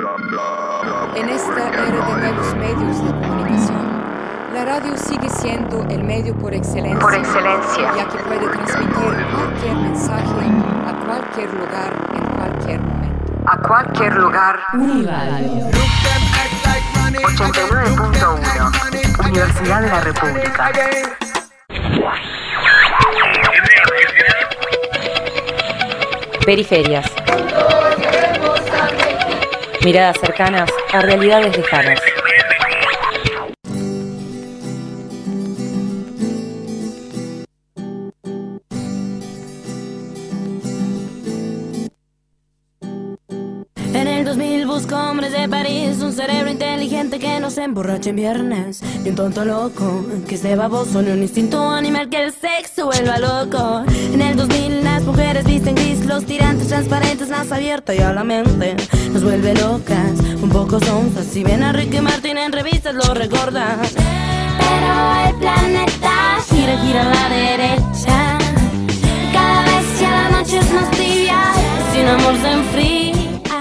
En esta era de nuevos medios de comunicación, la radio sigue siendo el medio por excelencia, ya que puede transmitir cualquier mensaje a cualquier lugar, en cualquier momento. A cualquier lugar. Uniradio 89.1 Universidad de la República. Periferias. Miradas cercanas a realidades lejanas. En el 2000 busco hombres de París, un cerebro inteligente que no se emborrache en viernes, ni un tonto loco que esté baboso, ni un instinto animal que el sexo vuelva loco. En el 2000 las mujeres visten gris, los tirantes transparentes, más abierta y a la mente nos vuelve locas, un poco sonzas. Si ven a Ricky Martin en revistas lo recordan, pero el planeta gira a la derecha. Cada vez ya la noche es más tibia, sin amor se enfría.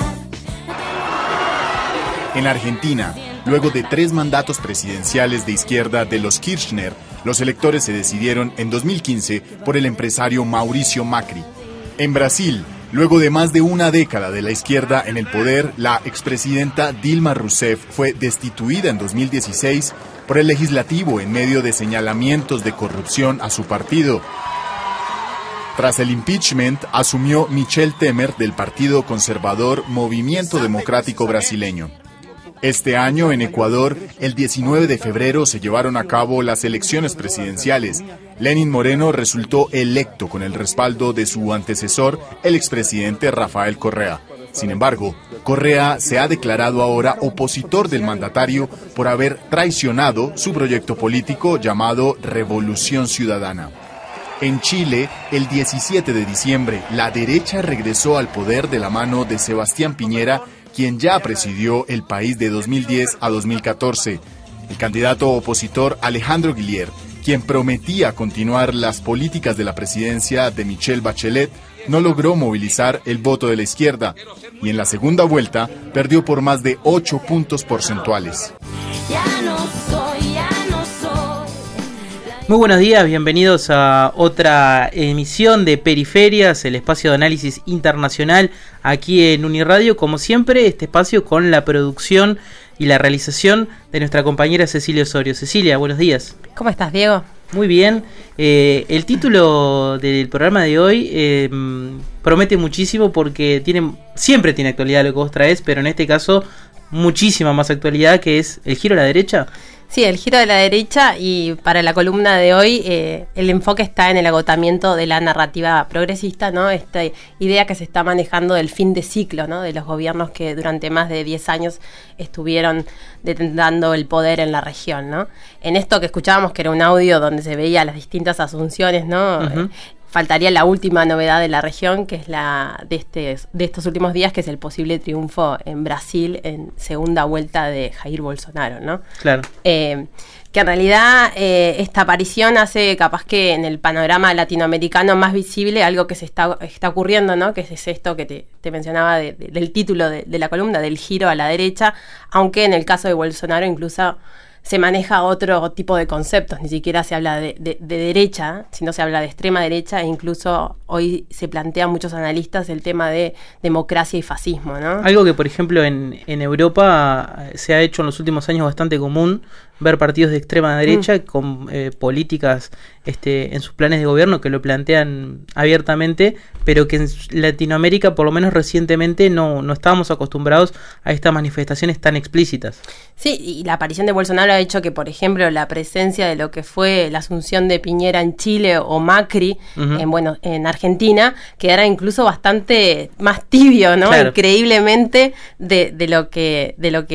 En Argentina, luego de 3 mandatos presidenciales de izquierda de los Kirchner, los electores se decidieron en 2015 por el empresario Mauricio Macri. En Brasil, luego de más de una década de la izquierda en el poder, la expresidenta Dilma Rousseff fue destituida en 2016 por el legislativo en medio de señalamientos de corrupción a su partido. Tras el impeachment, asumió Michel Temer del partido conservador Movimiento Democrático Brasileño. Este año, en Ecuador, el 19 de febrero se llevaron a cabo las elecciones presidenciales. Lenín Moreno resultó electo con el respaldo de su antecesor, el expresidente Rafael Correa. Sin embargo, Correa se ha declarado ahora opositor del mandatario por haber traicionado su proyecto político llamado Revolución Ciudadana. En Chile, el 17 de diciembre, la derecha regresó al poder de la mano de Sebastián Piñera, quien ya presidió el país de 2010 a 2014. El candidato opositor Alejandro Guillier, quien prometía continuar las políticas de la presidencia de Michelle Bachelet, no logró movilizar el voto de la izquierda y en la segunda vuelta perdió por más de 8 puntos porcentuales. Muy buenos días, bienvenidos a otra emisión de Periferias, el espacio de análisis internacional aquí en Uniradio. Como siempre, este espacio con la producción y la realización de nuestra compañera Cecilia Osorio. Cecilia, buenos días. ¿Cómo estás, Diego? Muy bien. El título del programa de hoy promete muchísimo porque siempre tiene actualidad lo que vos traes, pero en este caso muchísima más actualidad, que es el giro a la derecha. Sí, el giro de la derecha, y para la columna de hoy el enfoque está en el agotamiento de la narrativa progresista, ¿no? Esta idea que se está manejando del fin de ciclo, ¿no? De los gobiernos que durante más de 10 años estuvieron detentando el poder en la región, ¿no? En esto que escuchábamos, que era un audio donde se veía las distintas asunciones, ¿no? Uh-huh. Faltaría la última novedad de la región, que es la de estos últimos días, que es el posible triunfo en Brasil en segunda vuelta de Jair Bolsonaro, ¿no? Claro. Que en realidad esta aparición hace capaz que en el panorama latinoamericano más visible algo que se está ocurriendo, ¿no? Que es esto que te mencionaba del título de la columna, del giro a la derecha, aunque en el caso de Bolsonaro incluso se maneja otro tipo de conceptos, ni siquiera se habla de derecha, sino se habla de extrema derecha, e incluso hoy se plantean muchos analistas el tema de democracia y fascismo, ¿no? Algo que, por ejemplo, en Europa se ha hecho en los últimos años bastante común, ver partidos de extrema derecha con políticas en sus planes de gobierno que lo plantean abiertamente, pero que en Latinoamérica, por lo menos recientemente, no estábamos acostumbrados a estas manifestaciones tan explícitas. Sí, y la aparición de Bolsonaro ha hecho que, por ejemplo, la presencia de lo que fue la asunción de Piñera en Chile o Macri en Argentina quedara incluso bastante más tibio, ¿no? Claro. Increíblemente de lo que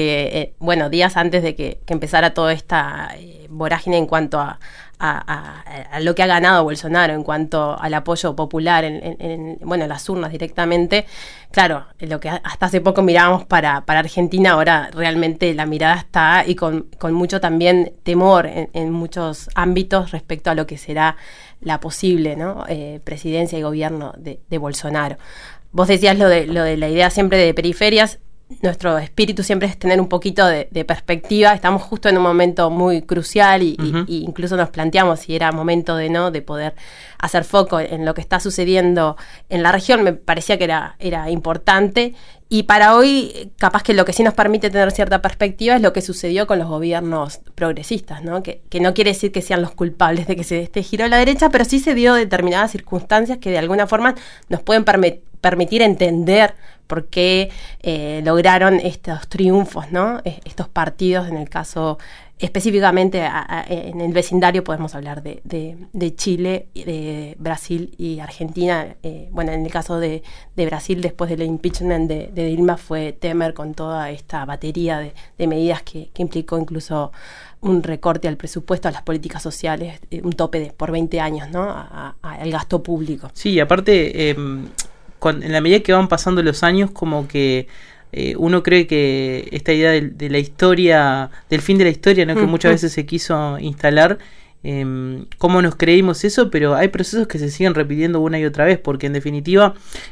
días antes de que empezara toda esta vorágine en cuanto a lo que ha ganado Bolsonaro en cuanto al apoyo popular en las urnas directamente. Claro, lo que hasta hace poco mirábamos para Argentina, ahora realmente la mirada está y con mucho también temor en muchos ámbitos respecto a lo que será la posible, ¿no? Presidencia y gobierno de Bolsonaro. Vos decías lo de la idea siempre de periferias. nuestro espíritu siempre es tener un poquito de perspectiva. Estamos justo en un momento muy crucial y incluso nos planteamos si era momento de poder hacer foco en lo que está sucediendo en la región. Me parecía que era importante, y para hoy capaz que lo que sí nos permite tener cierta perspectiva es lo que sucedió con los gobiernos progresistas, ¿no? Que no quiere decir que sean los culpables de que se dé este giro a la derecha, pero sí se dio determinadas circunstancias que de alguna forma nos pueden permitir entender por qué lograron estos triunfos, ¿no? Estos partidos, en el caso específicamente en el vecindario podemos hablar de Chile, de Brasil y Argentina. Bueno, en el caso de Brasil, después del impeachment de Dilma, fue Temer con toda esta batería de medidas que implicó incluso un recorte al presupuesto, a las políticas sociales, un tope por 20 años, ¿no? Al gasto público. Sí, aparte, en la medida que van pasando los años, como que uno cree que esta idea de la historia, del fin de la historia, ¿no? Que muchas veces se quiso instalar, cómo nos creímos eso, pero hay procesos que se siguen repitiendo una y otra vez, porque en definitiva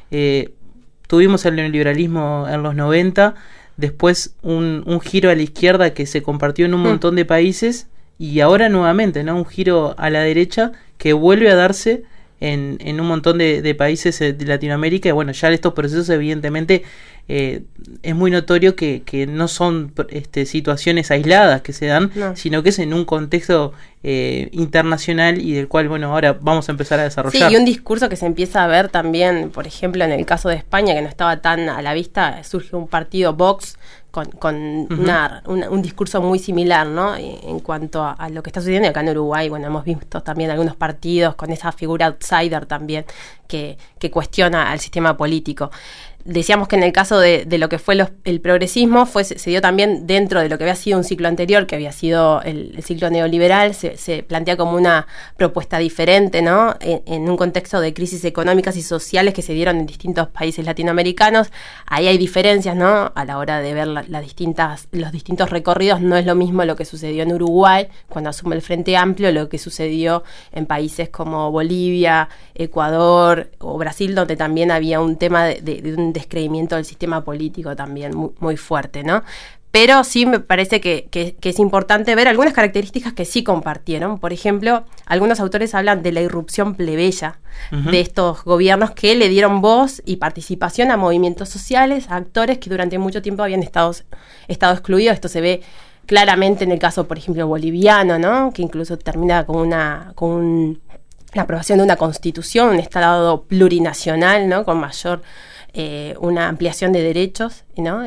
tuvimos el neoliberalismo en los 90, después un giro a la izquierda que se compartió en un montón de países, y ahora nuevamente, ¿no? Un giro a la derecha que vuelve a darse en un montón de países de Latinoamérica. Y bueno, ya estos procesos evidentemente es muy notorio que no son situaciones aisladas que se dan, sino que es en un contexto internacional, y del cual, bueno, ahora vamos a empezar a desarrollar. Sí, y un discurso que se empieza a ver también, por ejemplo, en el caso de España, que no estaba tan a la vista, surge un partido Vox con un discurso muy similar, ¿no? En cuanto a lo que está sucediendo acá en Uruguay. Bueno, hemos visto también algunos partidos con esa figura outsider también que cuestiona al sistema político. Decíamos que en el caso de lo que fue el progresismo se dio también dentro de lo que había sido un ciclo anterior, que había sido el ciclo neoliberal. Se plantea como una propuesta diferente, ¿no? En un contexto de crisis económicas y sociales que se dieron en distintos países latinoamericanos. Ahí hay diferencias, ¿no? A la hora de ver los distintos recorridos. No es lo mismo lo que sucedió en Uruguay cuando asume el Frente Amplio, lo que sucedió en países como Bolivia, Ecuador o Brasil, donde también había un tema de un descreimiento del sistema político también muy, muy fuerte, ¿no? Pero sí me parece que es importante ver algunas características que sí compartieron. Por ejemplo, algunos autores hablan de la irrupción plebeya de estos gobiernos que le dieron voz y participación a movimientos sociales, a actores que durante mucho tiempo habían estado excluidos. Esto se ve claramente en el caso, por ejemplo, boliviano, ¿no? Que incluso termina con la aprobación de una constitución, un estado plurinacional, ¿no? Con mayor una ampliación de derechos, ¿no?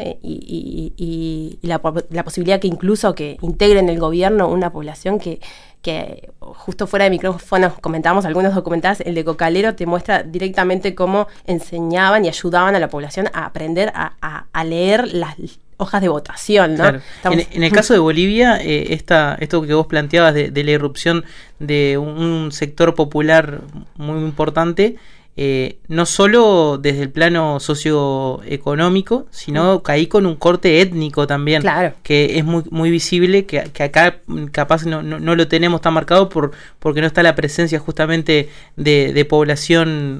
Y la posibilidad que incluso que integre en el gobierno una población que justo fuera de micrófonos comentábamos algunos documentales. El de Cocalero te muestra directamente cómo enseñaban y ayudaban a la población a aprender a leer las hojas de votación, ¿no? Claro. En el caso de Bolivia, esto que vos planteabas de la irrupción de un sector popular muy importante, no solo desde el plano socioeconómico, sino que ahí con un corte étnico también, claro, que es muy, muy visible, que acá capaz no lo tenemos tan marcado porque no está la presencia justamente de población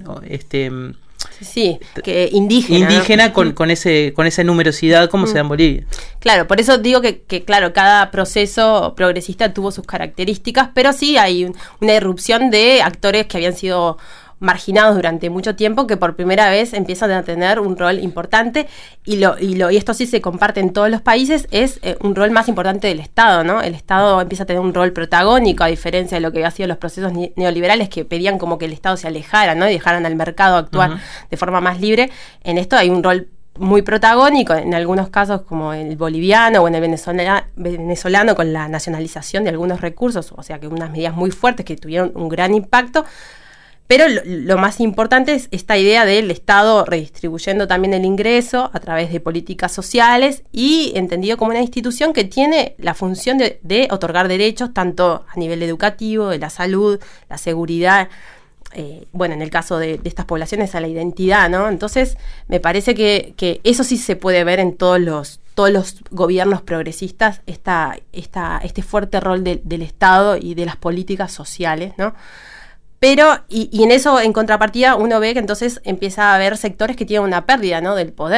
sí, que indígena, ¿no? con esa numerosidad como se da en Bolivia. Claro, por eso digo que claro, cada proceso progresista tuvo sus características, pero sí hay una irrupción de actores que habían sido marginados durante mucho tiempo, que por primera vez empiezan a tener un rol importante, y esto sí se comparte en todos los países, es un rol más importante del Estado, ¿no? El Estado empieza a tener un rol protagónico, a diferencia de lo que había sido los procesos neoliberales, que pedían como que el Estado se alejara, ¿no? Y dejaran al mercado actuar de forma más libre. En esto hay un rol muy protagónico, en algunos casos como el boliviano o en el venezolano, con la nacionalización de algunos recursos, o sea que unas medidas muy fuertes que tuvieron un gran impacto. Pero lo más importante es esta idea del Estado redistribuyendo también el ingreso a través de políticas sociales, y entendido como una institución que tiene la función de otorgar derechos tanto a nivel educativo, de la salud, la seguridad, en el caso de estas poblaciones, a la identidad, ¿no? Entonces me parece que eso sí se puede ver en todos los gobiernos progresistas, este fuerte rol del Estado y de las políticas sociales, ¿no? Pero, y en eso, en contrapartida, uno ve que entonces empieza a haber sectores que tienen una pérdida, ¿no? Del poder,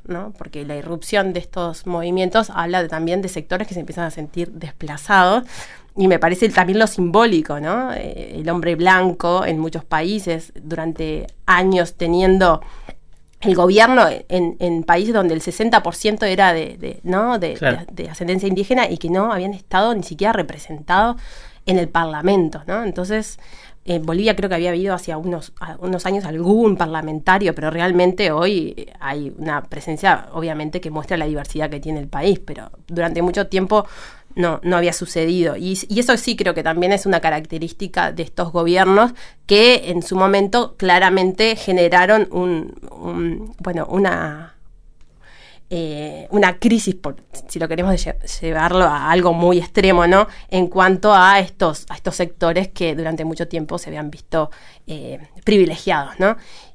¿no? Porque la irrupción de estos movimientos habla también de sectores que se empiezan a sentir desplazados. Y me parece también lo simbólico, ¿no? El hombre blanco en muchos países durante años teniendo el gobierno en países donde el 60% era de ascendencia indígena y que no habían estado ni siquiera representados en el Parlamento, ¿no? Entonces, Bolivia creo que había habido hace unos años algún parlamentario, pero realmente hoy hay una presencia, obviamente, que muestra la diversidad que tiene el país, pero durante mucho tiempo no había sucedido. Y eso sí creo que también es una característica de estos gobiernos que en su momento claramente generaron una crisis, si lo queremos llevarlo a algo muy extremo, ¿no? En cuanto a estos sectores que durante mucho tiempo se habían visto privilegiados, ¿no?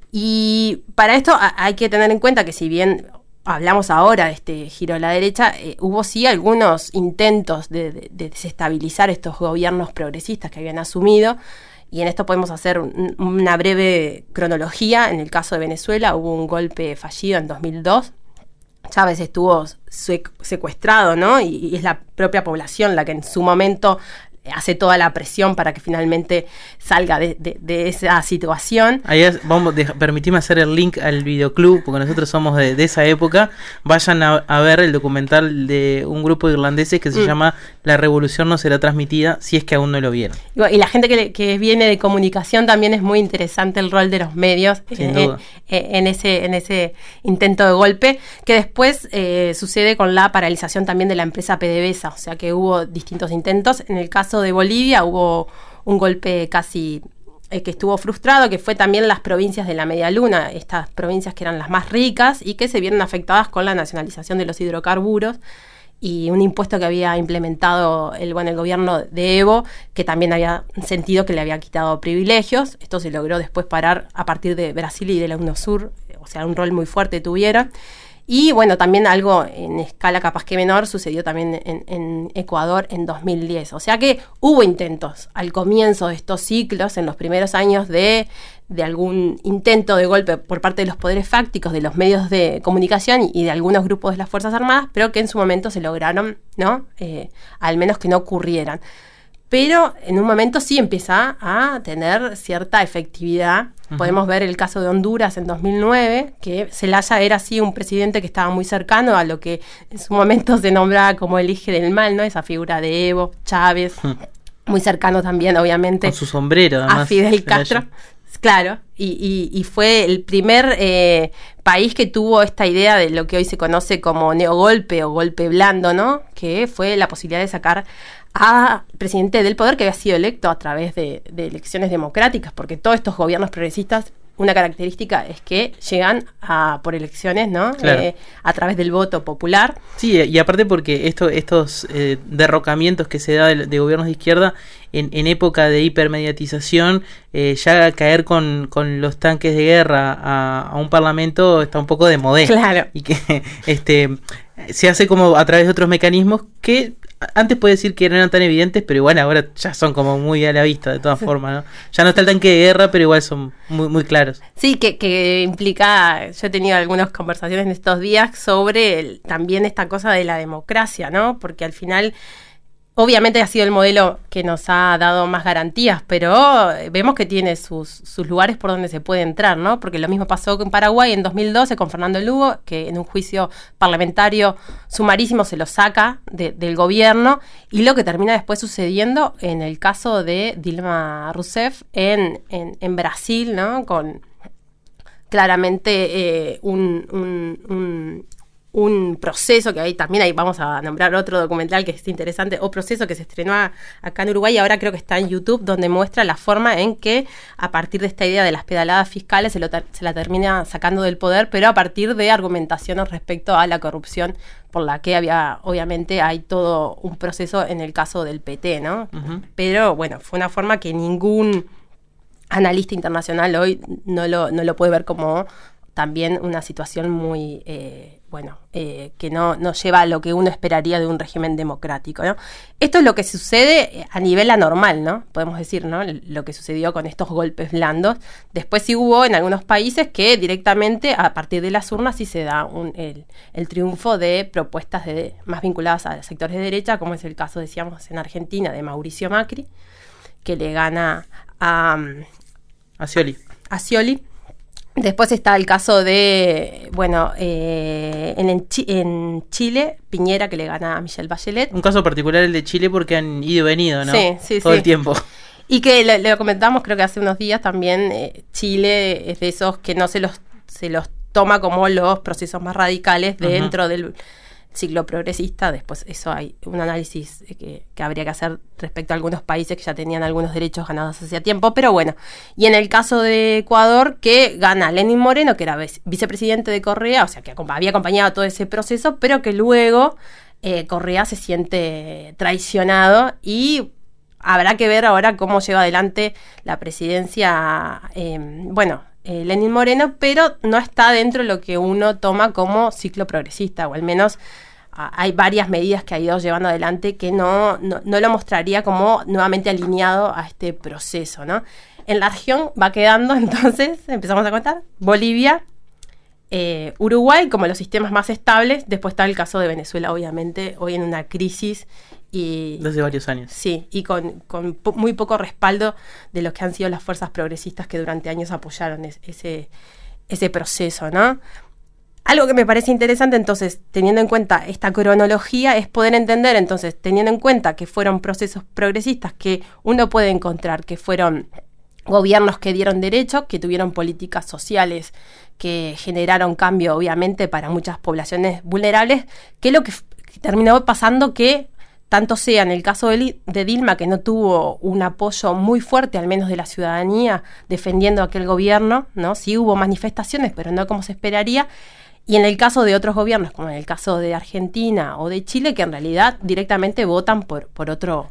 Y para esto hay que tener en cuenta que si bien hablamos ahora de este giro a la derecha, hubo sí algunos intentos de desestabilizar estos gobiernos progresistas que habían asumido, y en esto podemos hacer una breve cronología. En el caso de Venezuela hubo un golpe fallido en 2002, Chávez estuvo secuestrado, ¿no? Y es la propia población la que en su momento hace toda la presión para que finalmente salga de esa situación. Ahí permitime hacer el link al videoclub, porque nosotros somos de esa época. Vayan a ver el documental de un grupo de irlandeses que se llama La Revolución no será transmitida, si es que aún no lo vieron. Y la gente que viene de comunicación también es muy interesante el rol de los medios en ese intento de golpe, que después sucede con la paralización también de la empresa PDVSA, o sea que hubo distintos intentos. En el caso de Bolivia hubo un golpe casi que estuvo frustrado, que fue también las provincias de la Media Luna, estas provincias que eran las más ricas y que se vieron afectadas con la nacionalización de los hidrocarburos y un impuesto que había implementado el gobierno de Evo, que también había sentido que le había quitado privilegios. Esto se logró después parar a partir de Brasil y de la UNASUR, o sea, un rol muy fuerte tuvieron. Y bueno, también algo en escala capaz que menor sucedió también en Ecuador en 2010. O sea que hubo intentos al comienzo de estos ciclos, en los primeros años de algún intento de golpe por parte de los poderes fácticos, de los medios de comunicación y de algunos grupos de las Fuerzas Armadas, pero que en su momento se lograron, ¿no? Al menos que no ocurrieran. Pero en un momento sí empieza a tener cierta efectividad. Uh-huh. Podemos ver el caso de Honduras en 2009, que Zelaya era así un presidente que estaba muy cercano a lo que en su momento se nombraba como el eje del mal, ¿no? Esa figura de Evo, Chávez, muy cercano también, obviamente. Con su sombrero, además, a Fidel Castro. Claro, y fue el primer país que tuvo esta idea de lo que hoy se conoce como neogolpe o golpe blando, ¿no? Que fue la posibilidad de sacar a presidente del poder que había sido electo a través de elecciones democráticas, porque todos estos gobiernos progresistas, una característica es que llegan por elecciones, ¿no? Claro. A través del voto popular. Sí, y aparte porque estos derrocamientos que se da de gobiernos de izquierda en época de hipermediatización, ya caer con los tanques de guerra a un parlamento está un poco de modé. Claro. Y que se hace como a través de otros mecanismos que antes puede decir que no eran tan evidentes, pero igual ahora ya son como muy a la vista de todas formas, ¿no? Ya no está el tanque de guerra, pero igual son muy, muy claros. Sí, que implica, yo he tenido algunas conversaciones en estos días sobre también esta cosa de la democracia, ¿no? Porque al final, obviamente ha sido el modelo que nos ha dado más garantías, pero vemos que tiene sus lugares por donde se puede entrar, ¿no? Porque lo mismo pasó en Paraguay en 2012 con Fernando Lugo, que en un juicio parlamentario sumarísimo se lo saca del gobierno, y lo que termina después sucediendo en el caso de Dilma Rousseff en Brasil, ¿no? Con claramente un proceso que ahí vamos a nombrar otro documental que es interesante, o proceso que se estrenó acá en Uruguay y ahora creo que está en YouTube, donde muestra la forma en que a partir de esta idea de las pedaladas fiscales se la termina sacando del poder, pero a partir de argumentaciones respecto a la corrupción por la que obviamente hay todo un proceso en el caso del PT, ¿no? Uh-huh. Pero bueno, fue una forma que ningún analista internacional hoy no lo puede ver como también una situación muy que no lleva a lo que uno esperaría de un régimen democrático, ¿no? Esto es lo que sucede a nivel anormal, ¿no? Podemos decir, ¿no? Lo que sucedió con estos golpes blandos. Después sí hubo en algunos países que directamente a partir de las urnas sí se da el triunfo de propuestas más vinculadas a sectores de derecha, como es el caso, decíamos, en Argentina de Mauricio Macri, que le gana a Scioli. Después está el caso de, en Chile, Piñera, que le gana a Michelle Bachelet. Un caso particular el de Chile porque han ido y venido, ¿no? Sí. Todo el tiempo. Y que lo comentamos creo que hace unos días también, Chile es de esos que no se los toma como los procesos más radicales dentro del ciclo progresista. Después eso hay un análisis que habría que hacer respecto a algunos países que ya tenían algunos derechos ganados hacía tiempo, pero bueno. Y en el caso de Ecuador, que gana Lenín Moreno, que era vicepresidente de Correa, o sea, que había acompañado todo ese proceso, pero que luego Correa se siente traicionado y habrá que ver ahora cómo lleva adelante la presidencia, Lenín Moreno, pero no está dentro de lo que uno toma como ciclo progresista, o al menos hay varias medidas que ha ido llevando adelante que no lo mostraría como nuevamente alineado a este proceso, ¿no? En la región va quedando, entonces, empezamos a contar, Bolivia, Uruguay como los sistemas más estables. Después está el caso de Venezuela, obviamente, hoy en una crisis y desde varios años. Sí, y con muy poco respaldo de los que han sido las fuerzas progresistas que durante años apoyaron ese proceso, ¿no? Algo que me parece interesante, entonces, teniendo en cuenta esta cronología, es poder entender, entonces, teniendo en cuenta que fueron procesos progresistas que uno puede encontrar que fueron gobiernos que dieron derechos, que tuvieron políticas sociales que generaron cambio, obviamente, para muchas poblaciones vulnerables, que lo que terminó pasando que tanto sea en el caso de Dilma, que no tuvo un apoyo muy fuerte, al menos de la ciudadanía, defendiendo a aquel gobierno, ¿no? Sí hubo manifestaciones, pero no como se esperaría. Y en el caso de otros gobiernos, como en el caso de Argentina o de Chile, que en realidad directamente votan por otro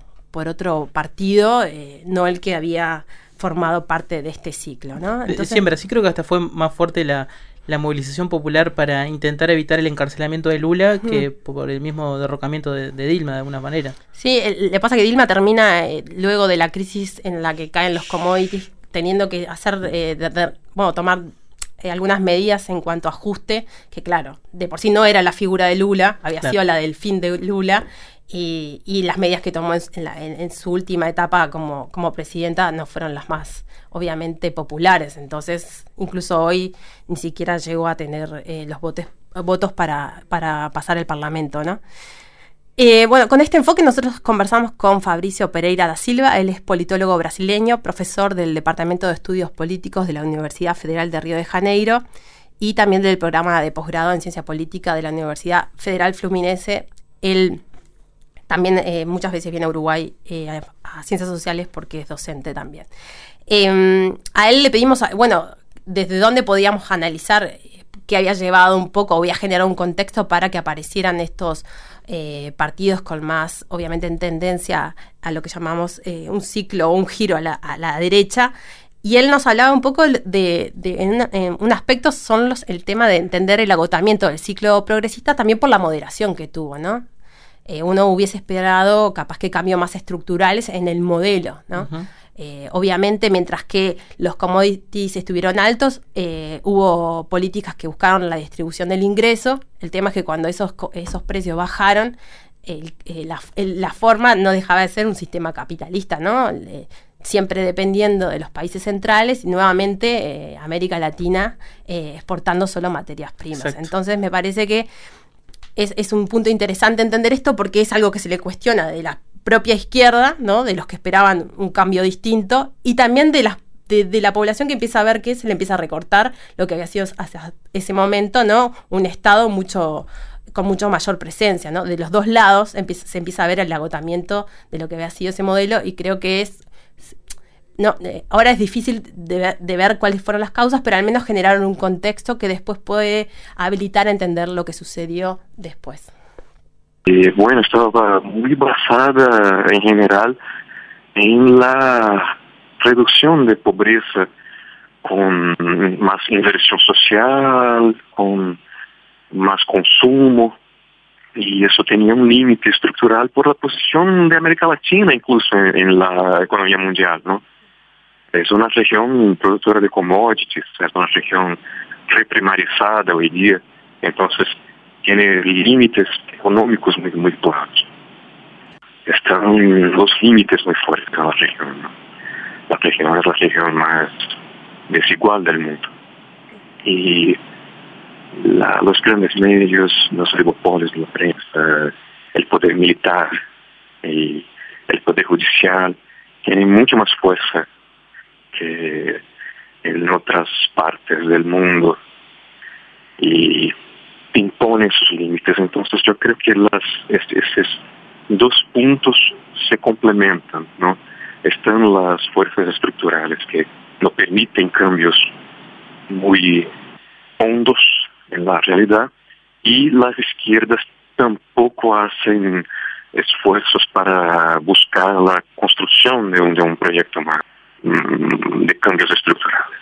partido, no el que había formado parte de este ciclo, ¿no? Entonces, siempre, sí creo que hasta fue más fuerte la movilización popular para intentar evitar el encarcelamiento de Lula que por el mismo derrocamiento de Dilma, de alguna manera. Sí, le pasa que Dilma termina luego de la crisis en la que caen los commodities, teniendo que hacer, tomar algunas medidas en cuanto a ajuste, que claro, de por sí no era la figura de Lula, había sido la del fin de Lula, y las medidas que tomó en su última etapa como presidenta no fueron las más, obviamente, populares. Entonces, incluso hoy ni siquiera llegó a tener los votos para pasar el Parlamento, ¿no? Con este enfoque nosotros conversamos con Fabrício Pereira da Silva. Él es politólogo brasileño, profesor del Departamento de Estudios Políticos de la Universidad Federal de Río de Janeiro y también del programa de posgrado en Ciencia Política de la Universidad Federal Fluminense. Él también muchas veces viene a Uruguay a Ciencias Sociales porque es docente también. A él le pedimos, desde dónde podíamos analizar qué había llevado un poco, o había generado un contexto para que aparecieran estos partidos con más, obviamente, en tendencia a lo que llamamos un ciclo o un giro a la derecha. Y él nos hablaba un poco en un aspecto el tema de entender el agotamiento del ciclo progresista también por la moderación que tuvo, ¿no? Uno hubiese esperado capaz que cambios más estructurales en el modelo, ¿no? Uh-huh. Obviamente, mientras que los commodities estuvieron altos, hubo políticas que buscaron la distribución del ingreso. El tema es que cuando esos precios bajaron, la forma no dejaba de ser un sistema capitalista, ¿no? Siempre dependiendo de los países centrales y nuevamente América Latina exportando solo materias primas. Exacto. Entonces me parece que es un punto interesante entender esto porque es algo que se le cuestiona de la propia izquierda, ¿no? De los que esperaban un cambio distinto y también de la población que empieza a ver que se le empieza a recortar lo que había sido hasta ese momento, ¿no? Un Estado con mucho mayor presencia, ¿no? De los dos lados se empieza a ver el agotamiento de lo que había sido ese modelo y creo que ahora es difícil de ver cuáles fueron las causas, pero al menos generaron un contexto que después puede habilitar a entender lo que sucedió después. Estaba muy basada en general en la reducción de pobreza con más inversión social, con más consumo, y eso tenía un límite estructural por la posición de América Latina incluso en la economía mundial, ¿no? Es una región productora de commodities, es una región reprimarizada hoy día, entonces tiene límites económicos muy, muy claros. Están los límites muy fuertes en la región, ¿no? La región es la región más desigual del mundo. Y los grandes medios, los oligopolios de la prensa, el poder militar y el poder judicial tienen mucho más fuerza que en otras partes del mundo y imponen sus límites. Entonces yo creo que esos dos puntos se complementan, ¿no? Están las fuerzas estructurales que no permiten cambios muy hondos en la realidad, y las izquierdas tampoco hacen esfuerzos para buscar la construcción de un proyecto más de cambios estructurales.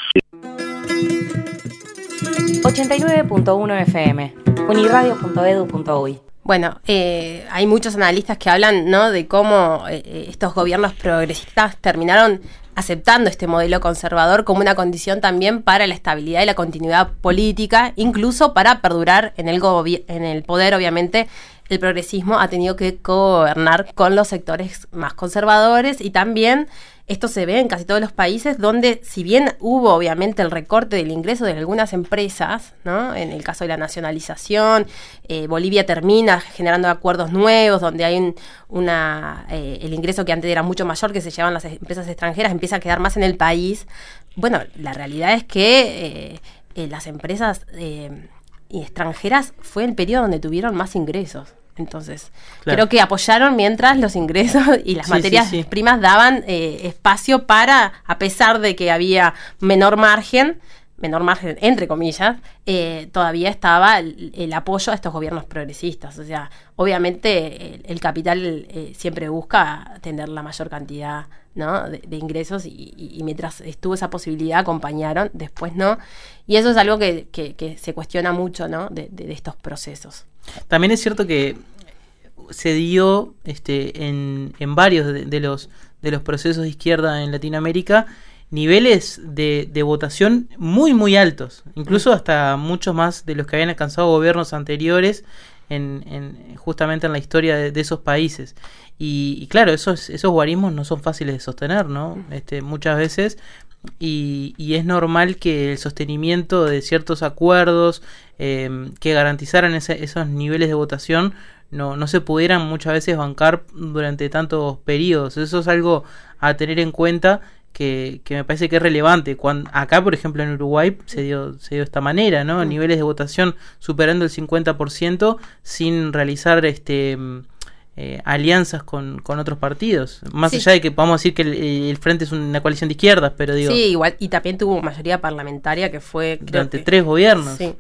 89.1 FM, uniradio.edu.uy. Bueno, hay muchos analistas que hablan, ¿no?, de cómo estos gobiernos progresistas terminaron aceptando este modelo conservador como una condición también para la estabilidad y la continuidad política, incluso para perdurar en el poder. Obviamente, el progresismo ha tenido que gobernar con los sectores más conservadores, y también esto se ve en casi todos los países donde, si bien hubo obviamente el recorte del ingreso de algunas empresas, ¿no?, en el caso de la nacionalización, Bolivia termina generando acuerdos nuevos donde hay el ingreso que antes era mucho mayor que se llevaban las empresas extranjeras empieza a quedar más en el país. Bueno, la realidad es que las empresas extranjeras fue el periodo donde tuvieron más ingresos. Entonces, claro, creo que apoyaron mientras los ingresos y las materias primas daban espacio para, a pesar de que había menor margen entre comillas, todavía estaba el apoyo a estos gobiernos progresistas. O sea, obviamente el capital siempre busca tener la mayor cantidad, ¿no?, de ingresos, y mientras estuvo esa posibilidad acompañaron, después no. Y eso es algo que se cuestiona mucho, ¿no?, de estos procesos. También es cierto que se dio en varios de los procesos de izquierda en Latinoamérica niveles de votación muy muy altos, incluso hasta muchos más de los que habían alcanzado gobiernos anteriores justamente en la historia de esos países. Y claro, esos guarismos no son fáciles de sostener, ¿no? Muchas veces, y es normal que el sostenimiento de ciertos acuerdos que garantizaran esos niveles de votación no se pudieran muchas veces bancar durante tantos periodos. Eso es algo a tener en cuenta, que me parece que es relevante. Acá, por ejemplo, en Uruguay se dio de esta manera, ¿no? Niveles de votación superando el 50% sin realizar alianzas con otros partidos. Más allá de que podamos decir que el Frente es una coalición de izquierdas, pero digo... Sí, igual, y también tuvo mayoría parlamentaria que fue... Durante 3 gobiernos. Sí.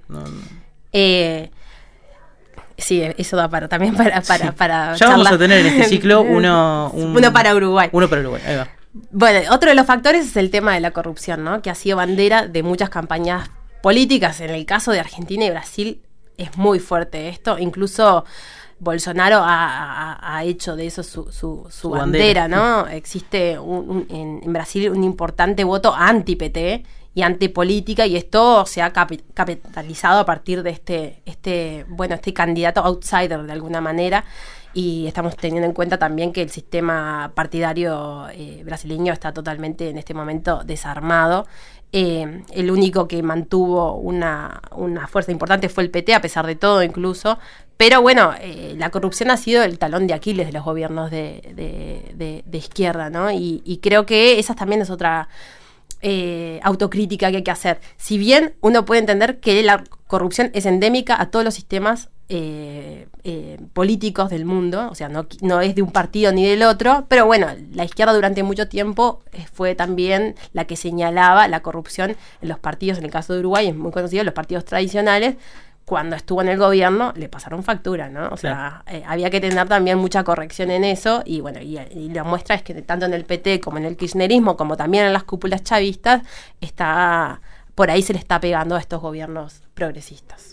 Sí, eso da también para ya charlar. Vamos a tener en este ciclo uno para Uruguay. Uno para Uruguay, ahí va. Bueno, otro de los factores es el tema de la corrupción, ¿no?, que ha sido bandera de muchas campañas políticas. En el caso de Argentina y Brasil es muy fuerte esto. Incluso Bolsonaro ha hecho de eso su bandera, ¿no? Existe en Brasil un importante voto anti-PT y antipolítica, y esto se ha capitalizado a partir de este candidato outsider de alguna manera. Y estamos teniendo en cuenta también que el sistema partidario brasileño está totalmente en este momento desarmado. El único que mantuvo una fuerza importante fue el PT, a pesar de todo incluso. Pero bueno, la corrupción ha sido el talón de Aquiles de los gobiernos de izquierda, ¿no? Y creo que esa también es otra autocrítica que hay que hacer. Si bien uno puede entender que la corrupción es endémica a todos los sistemas políticos del mundo, o sea, no es de un partido ni del otro, pero bueno, la izquierda durante mucho tiempo fue también la que señalaba la corrupción en los partidos. En el caso de Uruguay es muy conocido, los partidos tradicionales, cuando estuvo en el gobierno le pasaron factura, ¿no? O sea, había que tener también mucha corrección en eso, y bueno, y la muestra es que tanto en el PT como en el kirchnerismo, como también en las cúpulas chavistas, por ahí se le está pegando a estos gobiernos progresistas.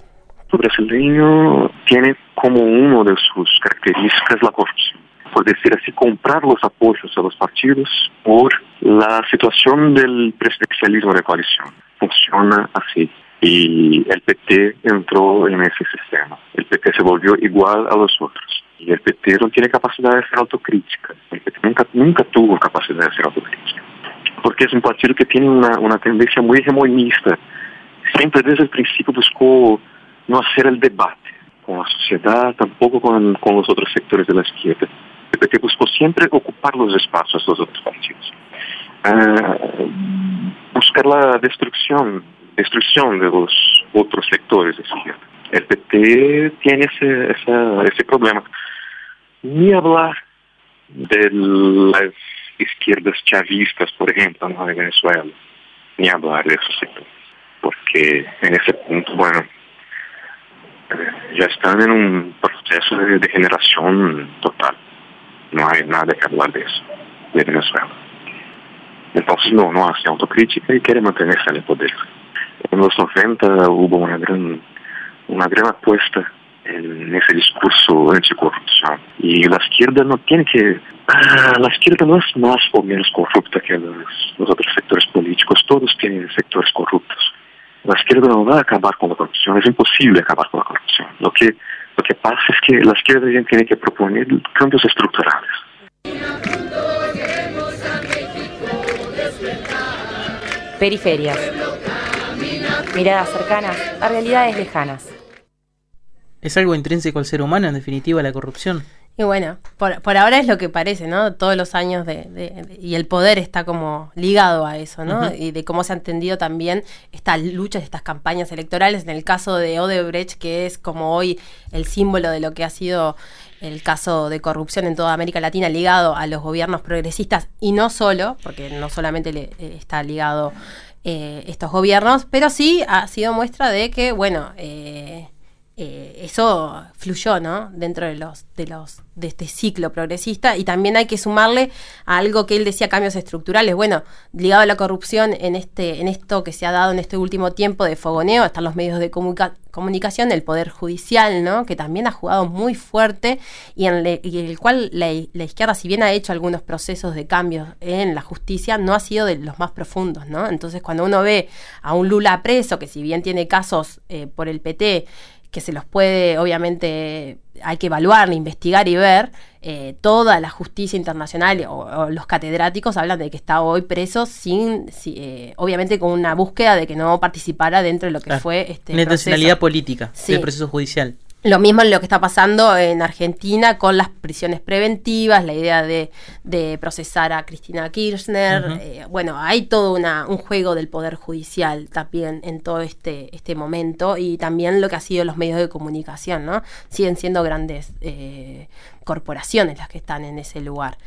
El brasileño tiene como una de sus características la corrupción. Por decir así, comprar los apoyos a los partidos por la situación del presidencialismo de coalición. Funciona así. Y el PT entró en ese sistema. El PT se volvió igual a los otros. Y el PT no tiene capacidad de hacer autocrítica. El PT nunca tuvo capacidad de hacer autocrítica. Porque es un partido que tiene una tendencia muy hegemonista. Siempre desde el principio buscó no hacer el debate con la sociedad, tampoco con los otros sectores de la izquierda. El PT buscó siempre ocupar los espacios de los otros partidos. Buscar la destrucción de los otros sectores de izquierda. El PT tiene ese problema. Ni hablar de las izquierdas chavistas, por ejemplo, ¿no?, de Venezuela. Ni hablar de esos sectores. Porque en ese punto, bueno, ya están en un proceso de degeneración total. No hay nada que hablar de eso, de Venezuela. Entonces no hace autocrítica y quiere mantenerse en el poder. En los 90 hubo una gran apuesta en ese discurso anticorrupción. Y la izquierda no tiene que... la izquierda no es más o menos corrupta que los otros sectores políticos. Todos tienen sectores corruptos. La izquierda no va a acabar con la corrupción. Es imposible acabar con la corrupción. Lo que pasa es que la izquierda ya tiene que proponer cambios estructurales. Periferias. Miradas cercanas a realidades lejanas. Es algo intrínseco al ser humano, en definitiva, la corrupción. Y bueno, por ahora es lo que parece, ¿no? Todos los años y el poder está como ligado a eso, ¿no? Uh-huh. Y de cómo se ha entendido también estas luchas, estas campañas electorales. En el caso de Odebrecht, que es como hoy el símbolo de lo que ha sido el caso de corrupción en toda América Latina, ligado a los gobiernos progresistas, y no solo, porque no solamente está ligado estos gobiernos, pero sí ha sido muestra de que, bueno, eso fluyó, ¿no?, dentro de este ciclo progresista. Y también hay que sumarle a algo que él decía, cambios estructurales. Bueno, ligado a la corrupción en esto que se ha dado en este último tiempo de fogoneo, están los medios de comunicación, el poder judicial, ¿no?, que también ha jugado muy fuerte y en el cual la izquierda, si bien ha hecho algunos procesos de cambios en la justicia, no ha sido de los más profundos, ¿no? Entonces, cuando uno ve a un Lula preso, que si bien tiene casos por el PT, que se los puede, obviamente, hay que evaluar, investigar y ver, toda la justicia internacional o los catedráticos hablan de que está hoy preso obviamente con una búsqueda de que no participara dentro de lo que fue este una intencionalidad política del proceso judicial. Lo mismo es lo que está pasando en Argentina con las prisiones preventivas, la idea de procesar a Cristina Kirchner. Uh-huh. Bueno, hay todo un juego del poder judicial también en todo este momento, y también lo que ha sido los medios de comunicación, ¿no? Siguen siendo grandes corporaciones las que están en ese lugar.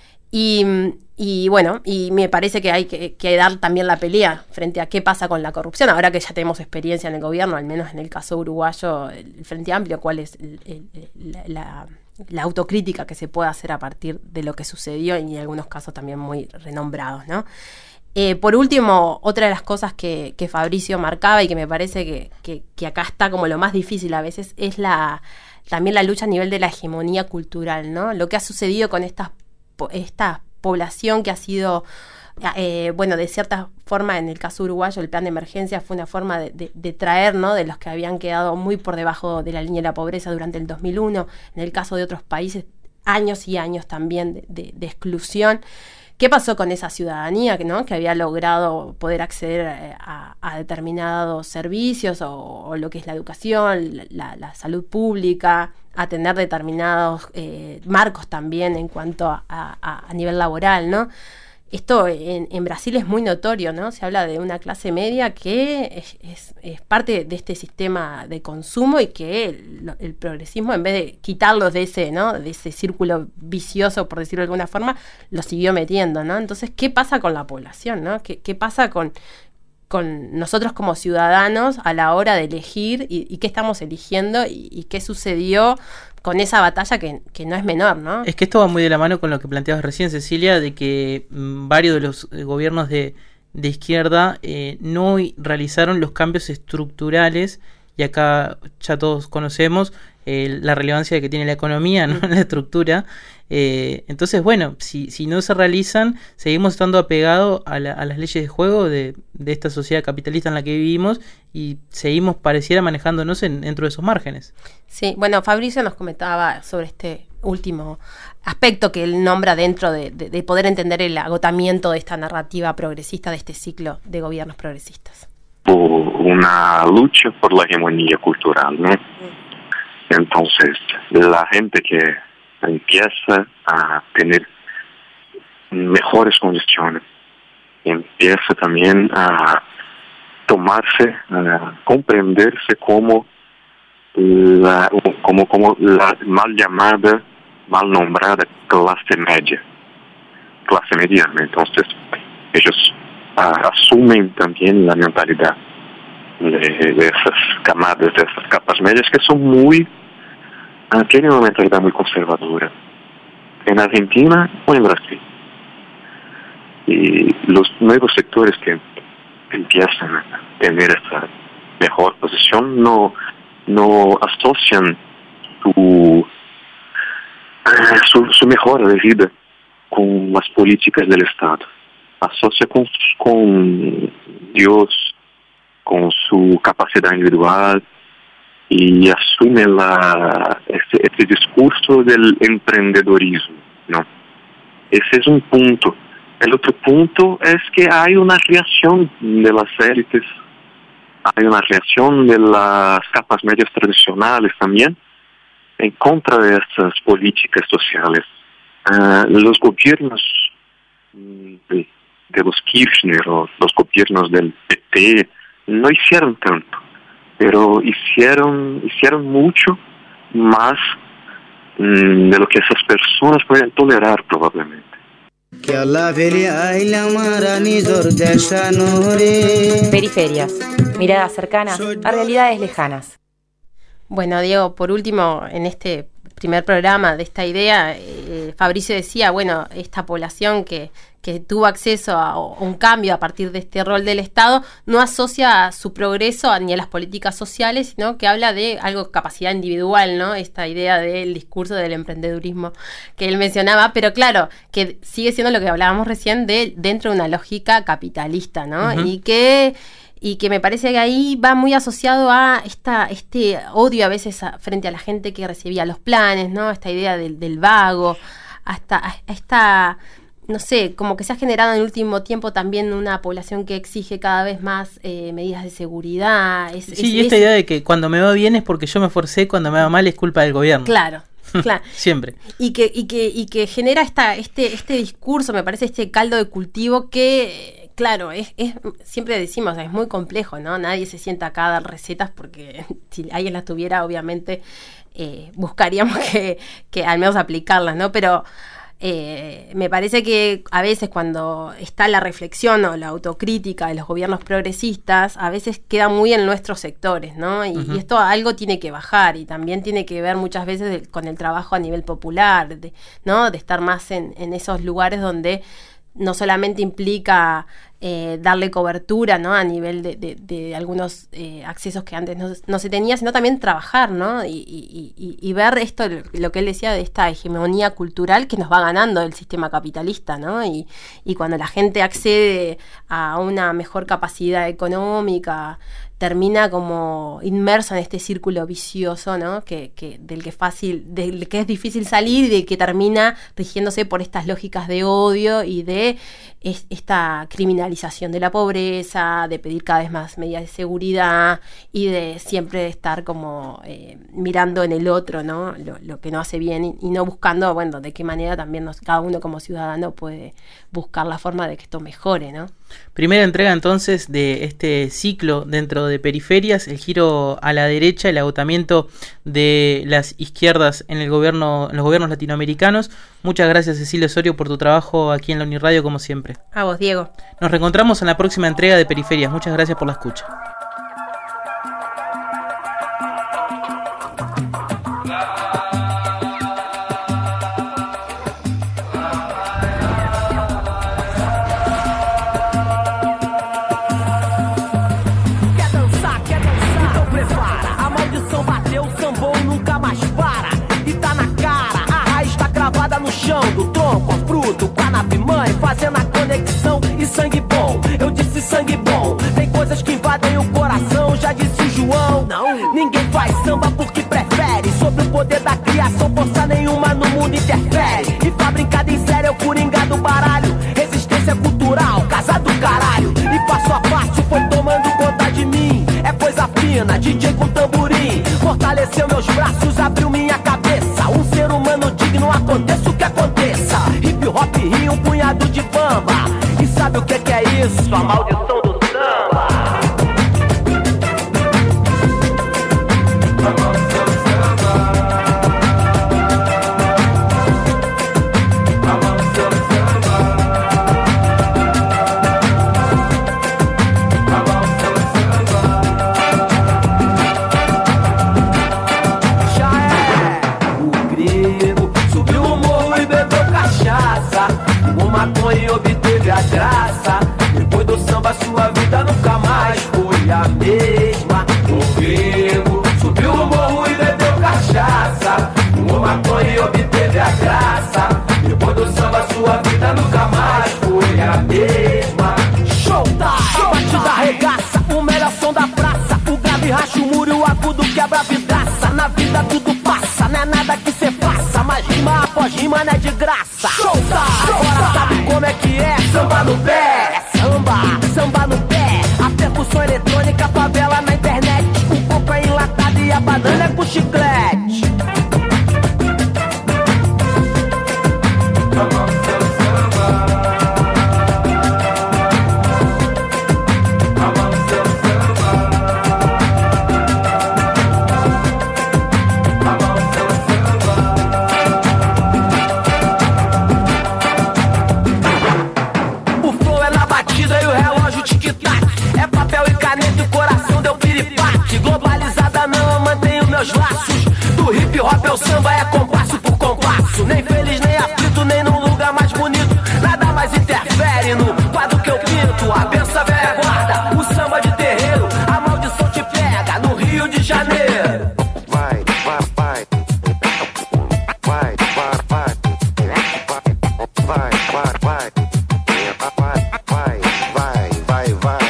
Y bueno, y me parece que hay que dar también la pelea frente a qué pasa con la corrupción, ahora que ya tenemos experiencia en el gobierno, al menos en el caso uruguayo, el Frente Amplio, cuál es la autocrítica que se puede hacer a partir de lo que sucedió, y en algunos casos también muy renombrados, ¿no? Por último, otra de las cosas que Fabricio marcaba y que me parece que acá está como lo más difícil a veces es también la lucha a nivel de la hegemonía cultural, ¿no? Lo que ha sucedido con esta población que ha sido, bueno, de cierta forma, en el caso uruguayo, el plan de emergencia fue una forma de traer, ¿no?, de los que habían quedado muy por debajo de la línea de la pobreza durante el 2001. En el caso de otros países, años y años también de exclusión. ¿Qué pasó con esa ciudadanía que había logrado poder acceder a determinados servicios o lo que es la educación, la salud pública, a tener determinados marcos también en cuanto a nivel laboral, ¿no? Esto en Brasil es muy notorio, ¿no? Se habla de una clase media que es parte de este sistema de consumo, y que el progresismo, en vez de quitarlos de ese, ¿no?, de ese círculo vicioso, por decirlo de alguna forma, lo siguió metiendo, ¿no? Entonces, ¿qué pasa con la población, ¿no? ¿Qué pasa con nosotros como ciudadanos a la hora de elegir y qué estamos eligiendo y qué sucedió con esa batalla que no es menor, ¿no? Es que esto va muy de la mano con lo que planteabas recién, Cecilia, de que varios de los gobiernos de izquierda no realizaron los cambios estructurales y y acá ya todos conocemos la relevancia que tiene la economía, ¿no? En la estructura. Entonces, bueno, si no se realizan, seguimos estando apegados a las leyes de juego de esta sociedad capitalista en la que vivimos y seguimos, pareciera, manejándonos dentro de esos márgenes. Sí, bueno, Fabricio nos comentaba sobre este último aspecto que él nombra dentro de poder entender el agotamiento de esta narrativa progresista, de este ciclo de gobiernos progresistas. Una lucha por la hegemonía cultural, ¿no? Entonces, la gente que empieza a tener mejores condiciones, empieza también a tomarse, a comprenderse como la mal llamada, mal nombrada clase media. Entonces, ellos asumen también la mentalidad de esas camadas, de esas capas medias que son tienen una mentalidad muy conservadora en Argentina o en Brasil. Y los nuevos sectores que empiezan a tener esta mejor posición no asocian su mejora de vida con las políticas del Estado. Asocia con Dios, con su capacidad individual, y asume este discurso del emprendedorismo, ¿no? Ese es un punto. El otro punto es que hay una reacción de las élites, hay una reacción de las capas medias tradicionales también en contra de estas políticas sociales. Los gobiernos de los Kirchner o los gobiernos del PT no hicieron tanto, pero hicieron mucho más de lo que esas personas pueden tolerar probablemente. Periferias, miradas cercanas a realidades lejanas. Bueno, Diego, por último, en este primer programa de esta idea, Fabricio decía, bueno, esta población que tuvo acceso a un cambio a partir de este rol del Estado, no asocia su progreso ni a las políticas sociales, sino que habla de algo, capacidad individual, ¿no? Esta idea del discurso del emprendedurismo que él mencionaba, pero claro, que sigue siendo lo que hablábamos recién dentro de una lógica capitalista, ¿no? Uh-huh. Y que me parece que ahí va muy asociado a este odio a veces frente a la gente que recibía los planes, ¿no? Esta idea del vago, hasta esta, no sé, como que se ha generado en el último tiempo también una población que exige cada vez más medidas de seguridad. Esta idea de que cuando me va bien es porque yo me esforcé, cuando me va mal es culpa del gobierno. Claro. Siempre. Y que genera este discurso, me parece, este caldo de cultivo que, claro, es siempre decimos, es muy complejo, ¿no? Nadie se sienta acá a dar recetas porque si alguien las tuviera, obviamente buscaríamos que al menos aplicarlas, ¿no? Pero me parece que a veces cuando está la reflexión o la autocrítica de los gobiernos progresistas, a veces queda muy en nuestros sectores, ¿no? Y esto algo tiene que bajar, y también tiene que ver muchas veces con el trabajo a nivel popular, ¿no? De estar más en esos lugares donde no solamente implica darle cobertura, ¿no? A nivel de algunos accesos que antes no se tenía, sino también trabajar, ¿no? Y ver esto, lo que él decía de esta hegemonía cultural que nos va ganando el sistema capitalista, ¿no? Y cuando la gente accede a una mejor capacidad económica, termina como inmerso en este círculo vicioso, ¿no? Del que es difícil salir, y de que termina rigiéndose por estas lógicas de odio y de esta criminalización de la pobreza, de pedir cada vez más medidas de seguridad y de siempre estar como mirando en el otro, ¿no? Lo que no hace bien y no buscando, bueno, de qué manera también cada uno como ciudadano puede buscar la forma de que esto mejore, ¿no? Primera entrega entonces de este ciclo dentro de Periferias, el giro a la derecha, el agotamiento de las izquierdas en los gobiernos latinoamericanos. Muchas gracias, Cecilia Osorio, por tu trabajo aquí en la Uniradio, como siempre. A vos, Diego. Nos reencontramos en la próxima entrega de Periferias. Muchas gracias por la escucha. Quer dançar, então prepara. pão, com fruto, com a nave mãe, fazendo a conexão e sangue bom. Eu disse sangue bom, tem coisas que invadem o coração, já disse o João. Não, ninguém faz samba porque prefere, sobre o poder da criação, força nenhuma no mundo interfere. E fabricado em série é o coringa do baralho, resistência cultural, casa do caralho. E passo a passo foi tomando conta de mim, é coisa fina, DJ com tamborim, fortaleceu meus braços, abriu minha cabeça. Um ser humano digno, aconteça o que aconteça. Hip hop rio, um punhado de bamba. E sabe o que é isso? A maldição do samba. E obteve a graça. Depois do samba sua vida nunca mais foi a mesma. O grego subiu o morro e bebeu cachaça. Fumou maconha e obteve a graça. Depois do samba sua vida nunca mais foi a mesma. Showtime! A batida arregaça, o melhor som da praça. O grave racha o muro e o agudo quebra a vidraça. Na vida tudo passa, não é nada que cê faça, mas rima após rima não é de graça. Showtime! Agora sabe como é que é? Samba no pé, é samba, samba no pé. A percussão eletrônica, favela na internet. O coco é enlatado e a banana é com chiclete. Meus laços do hip hop é o samba, é compasso por compasso. Nem feliz, nem aflito, nem num lugar mais bonito. Nada mais interfere no quadro que eu pinto. A benção velha guarda, o samba de terreiro. A maldição te pega no Rio de Janeiro. Vai, vai, vai. Vai, vai, vai. Vai, vai, vai. Vai, vai, vai, vai.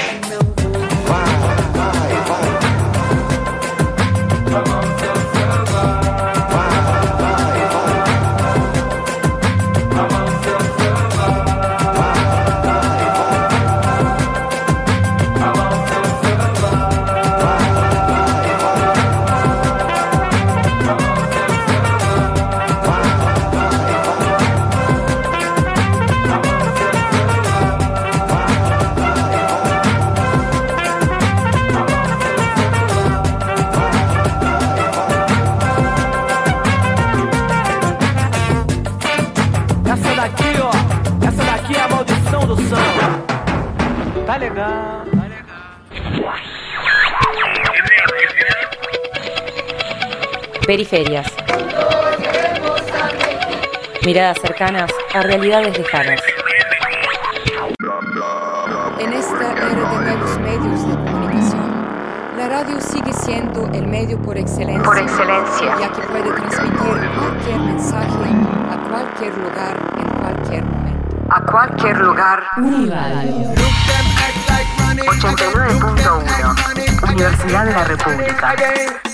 Essa daqui é a maldição do samba. Tá legal. Periferias. Miradas cercanas a realidades lejanas. En esta era de nuevos medios de comunicación, la radio sigue siendo el medio por excelencia, ya que puede transmitir cualquier mensaje a cualquier lugar, en cualquier momento. A cualquier lugar. Uniradio. 89.1 Universidad de la República.